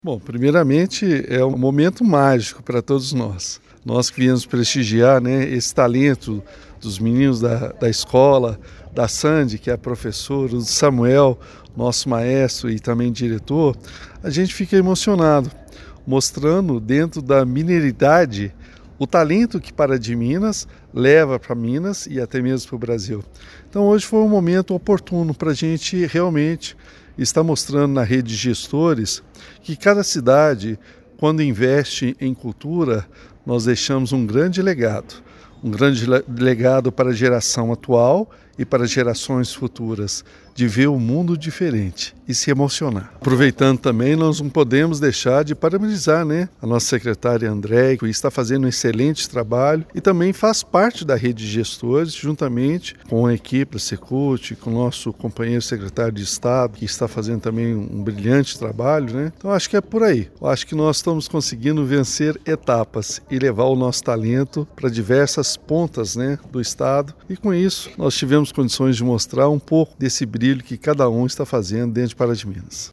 Bom, primeiramente é um momento mágico para todos nós. Nós que viemos prestigiar, né, esse talento dos meninos da escola, da Sandy, que é a professora, do Samuel, nosso maestro e também diretor, a gente fica emocionado, mostrando dentro da mineiridade o talento que Pará de Minas leva para Minas e até mesmo para o Brasil. Então hoje foi um momento oportuno para a gente realmente estar mostrando na rede de gestores que cada cidade, quando investe em cultura, nós deixamos um grande legado. Um grande legado para a geração atual e para gerações futuras, de ver o mundo diferente e se emocionar. Aproveitando também, nós não podemos deixar de parabenizar, a nossa secretária Andréia, que está fazendo um excelente trabalho e também faz parte da rede de gestores, juntamente com a equipe da Secult, com o nosso companheiro secretário de Estado, que está fazendo também um brilhante trabalho, Então acho que é por aí. Eu acho que nós estamos conseguindo vencer etapas e levar o nosso talento para diversas pontas, do Estado, e com isso nós tivemos condições de mostrar um pouco desse brilho que cada um está fazendo dentro de Pará de Minas.